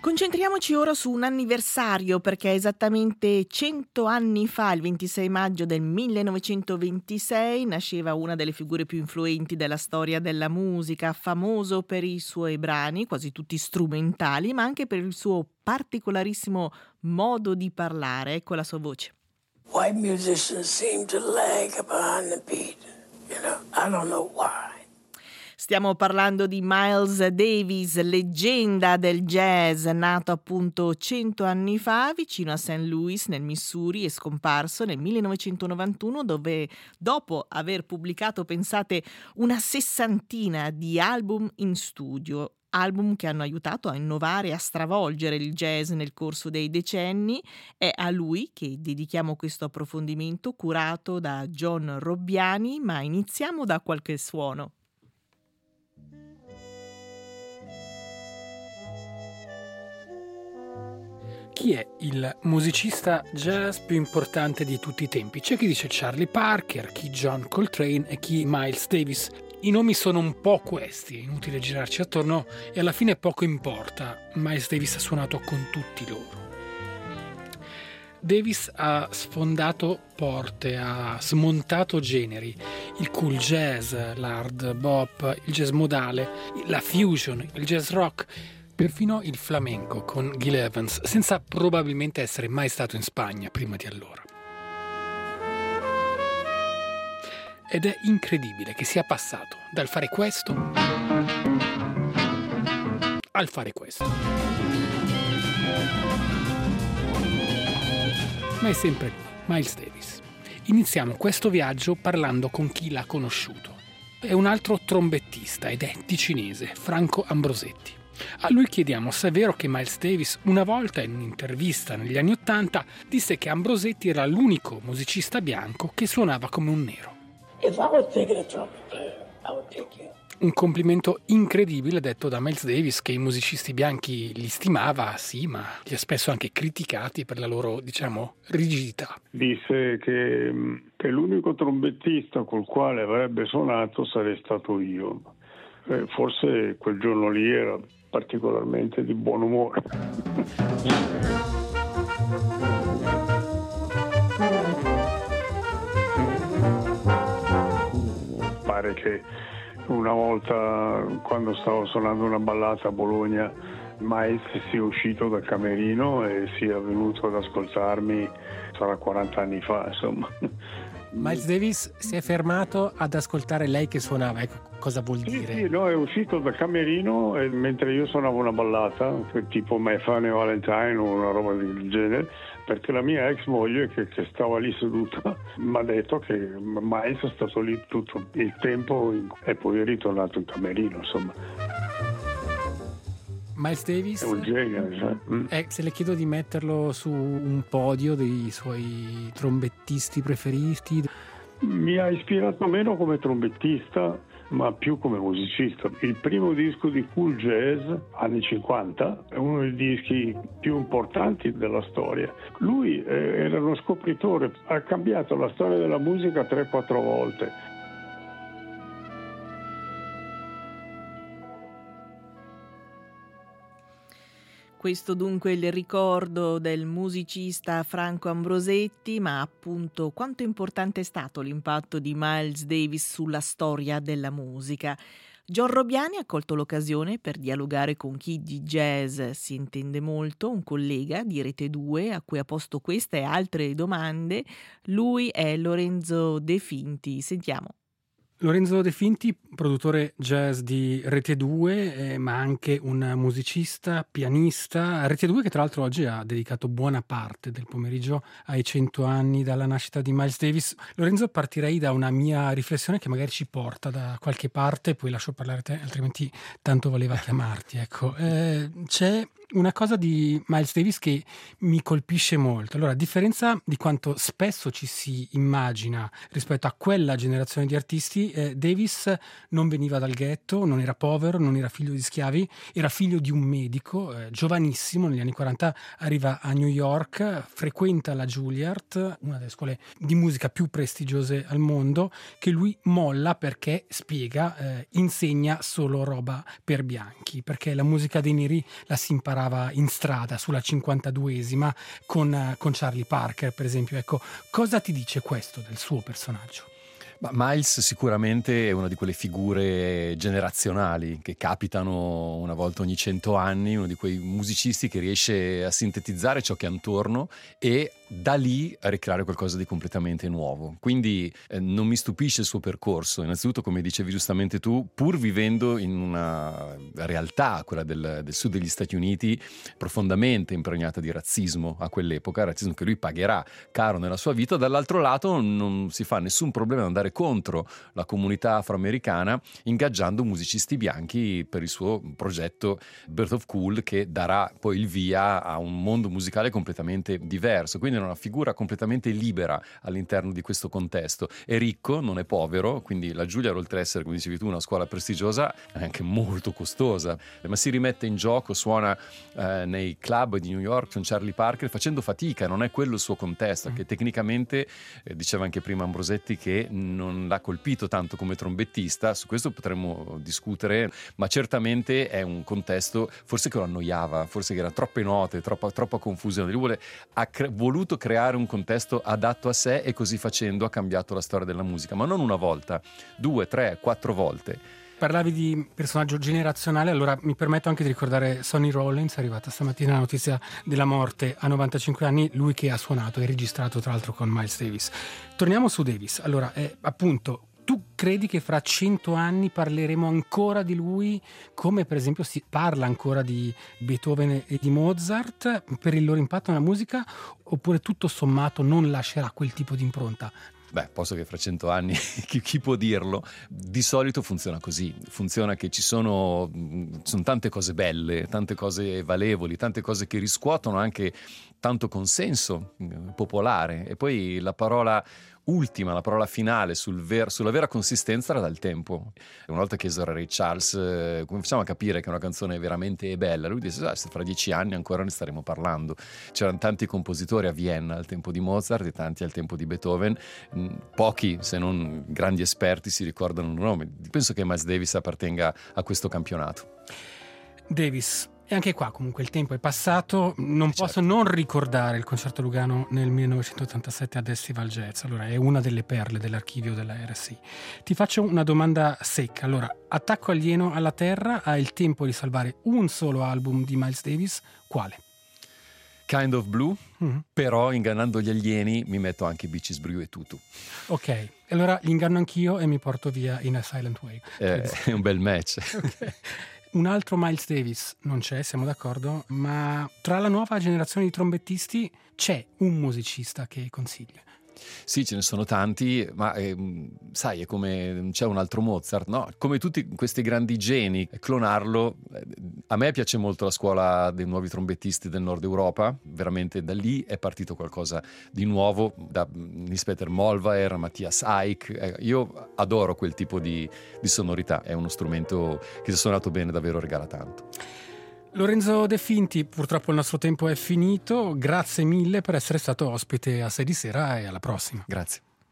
Concentriamoci ora su un anniversario, perché esattamente 100 anni fa, il 26 maggio del 1926, nasceva una delle figure più influenti della storia della musica, famoso per i suoi brani, quasi tutti strumentali, ma anche per il suo particolarissimo modo di parlare. Ecco la sua voce. White musicians seem to lag behind the beat. I don't know why. Stiamo parlando di Miles Davis, leggenda del jazz, nato appunto 100 anni fa vicino a St. Louis nel Missouri e scomparso nel 1991, dove dopo aver pubblicato, pensate, una sessantina di album in studio, album che hanno aiutato a innovare e a stravolgere il jazz nel corso dei decenni. È a lui che dedichiamo questo approfondimento curato da John Robbiani, ma iniziamo da qualche suono. Chi è il musicista jazz più importante di tutti i tempi? C'è chi dice Charlie Parker, chi John Coltrane e chi Miles Davis. I nomi sono un po' questi, è inutile girarci attorno e alla fine poco importa. Miles Davis ha suonato con tutti loro. Davis ha sfondato porte, ha smontato generi, il cool jazz, l'hard bop, il jazz modale, la fusion, il jazz rock, perfino il flamenco con Gil Evans, senza probabilmente essere mai stato in Spagna prima di allora. Ed è incredibile che sia passato dal fare questo al fare questo. Ma è sempre lui, Miles Davis. Iniziamo questo viaggio parlando con chi l'ha conosciuto. È un altro trombettista ed è ticinese, Franco Ambrosetti. A lui chiediamo se è vero che Miles Davis una volta in un'intervista negli anni '80 disse che Ambrosetti era l'unico musicista bianco che suonava come un nero. Un complimento incredibile detto da Miles Davis, che i musicisti bianchi li stimava, sì, ma li ha spesso anche criticati per la loro, rigidità. Disse che l'unico trombettista col quale avrebbe suonato sarei stato io. Forse quel giorno lì era particolarmente di buon umore. Pare che una volta, quando stavo suonando una ballata a Bologna, Miles sia uscito dal camerino e sia venuto ad ascoltarmi, sarà 40 anni fa, insomma. Miles Davis si è fermato ad ascoltare lei che suonava, ecco cosa vuol dire? Sì, no, è uscito dal camerino e mentre io suonavo una ballata, tipo My Funny Valentine o una roba del genere, perché la mia ex moglie che stava lì seduta mi ha detto che Miles è stato lì tutto il tempo e poi è ritornato in camerino, insomma. Miles Davis è un genio, se le chiedo di metterlo su un podio dei suoi trombettisti preferiti. Mi ha ispirato meno come trombettista, ma più come musicista. Il primo disco di cool jazz, anni 50, è uno dei dischi più importanti della storia. Lui era uno scopritore, ha cambiato la storia della musica 3-4 volte. Questo dunque è il ricordo del musicista Franco Ambrosetti, ma appunto quanto importante è stato l'impatto di Miles Davis sulla storia della musica. John Robbiani ha colto l'occasione per dialogare con chi di jazz si intende molto, un collega di Rete 2 a cui ha posto queste e altre domande. Lui è Lorenzo De Finti. Sentiamo. Lorenzo De Finti, produttore jazz di Rete 2, ma anche un musicista, pianista. Rete 2 che tra l'altro oggi ha dedicato buona parte del pomeriggio ai 100 anni dalla nascita di Miles Davis. Lorenzo, partirei da una mia riflessione che magari ci porta da qualche parte, poi lascio parlare te, altrimenti tanto voleva chiamarti. Ecco, c'è una cosa di Miles Davis che mi colpisce molto. Allora, a differenza di quanto spesso ci si immagina rispetto a quella generazione di artisti, Davis non veniva dal ghetto, non era povero, non era figlio di schiavi, era figlio di un medico, giovanissimo, negli anni 40 arriva a New York, frequenta la Juilliard, una delle scuole di musica più prestigiose al mondo, che lui molla perché, spiega, insegna solo roba per bianchi, perché la musica dei neri la si imparava sparava in strada sulla 52esima con Charlie Parker, per esempio. Ecco, cosa ti dice questo del suo personaggio? Ma Miles sicuramente è una di quelle figure generazionali che capitano una volta ogni 100 anni, uno di quei musicisti che riesce a sintetizzare ciò che ha intorno e da lì a ricreare qualcosa di completamente nuovo. Quindi non mi stupisce il suo percorso. Innanzitutto, come dicevi giustamente tu, pur vivendo in una realtà, quella del sud degli Stati Uniti, profondamente impregnata di razzismo a quell'epoca, razzismo che lui pagherà caro nella sua vita, dall'altro lato non si fa nessun problema ad andare contro la comunità afroamericana ingaggiando musicisti bianchi per il suo progetto Birth of Cool, che darà poi il via a un mondo musicale completamente diverso. Quindi è una figura completamente libera all'interno di questo contesto. È ricco, non è povero, quindi la Juilliard, oltre ad essere, come dicevi tu, una scuola prestigiosa, è anche molto costosa, ma si rimette in gioco, suona nei club di New York con Charlie Parker facendo fatica. Non è quello il suo contesto, che tecnicamente diceva anche prima Ambrosetti che non l'ha colpito tanto come trombettista. Su questo potremmo discutere, ma certamente è un contesto forse che lo annoiava, forse che era troppe note, troppa confusione. Lui ha voluto creare un contesto adatto a sé e così facendo ha cambiato la storia della musica, ma non una volta, 2, 3, 4 volte. Parlavi di personaggio generazionale, allora mi permetto anche di ricordare Sonny Rollins. È arrivata stamattina la notizia della morte a 95 anni, lui che ha suonato e registrato tra l'altro con Miles Davis. Torniamo su Davis. Allora, appunto, tu credi che fra 100 anni parleremo ancora di lui, come per esempio si parla ancora di Beethoven e di Mozart, per il loro impatto nella musica, oppure tutto sommato non lascerà quel tipo di impronta? Beh, posso che fra 100 anni chi può dirlo? Di solito funziona così, funziona che ci sono tante cose belle, tante cose valevoli, tante cose che riscuotono anche tanto consenso popolare, e poi la parola ultima, la parola finale sulla vera consistenza era dal tempo. Una volta chiesero a Ray Charles come facciamo a capire che una canzone è veramente bella, lui disse se fra 10 anni ancora ne staremo parlando. C'erano tanti compositori a Vienna al tempo di Mozart e tanti al tempo di Beethoven, pochi se non grandi esperti si ricordano il nome. Penso che Miles Davis appartenga a questo campionato. Davis. E anche qua comunque il tempo è passato, non posso non ricordare il concerto Lugano nel 1987 ad Festival Jazz. Allora, è una delle perle dell'archivio della RSI. Ti faccio una domanda secca. Allora, Attacco alieno alla Terra ha il tempo di salvare un solo album di Miles Davis, quale? Kind of Blue, però ingannando gli alieni mi metto anche Beaches Brew e Tutu. Ok, allora li inganno anch'io e mi porto via In a Silent Way. È un bel match. Okay. Un altro Miles Davis non c'è, siamo d'accordo, ma tra la nuova generazione di trombettisti c'è un musicista che consiglia. Sì, ce ne sono tanti, ma sai, è come c'è un altro Mozart, no? Come tutti questi grandi geni, clonarlo. A me piace molto la scuola dei nuovi trombettisti del nord Europa, veramente da lì è partito qualcosa di nuovo, da Nils-Peter Mollwehr, Matthias Eick. Io adoro quel tipo di sonorità, è uno strumento che se suonato bene davvero regala tanto. Lorenzo De Finti, purtroppo il nostro tempo è finito, grazie mille per essere stato ospite a 6 di sera e alla prossima. Grazie.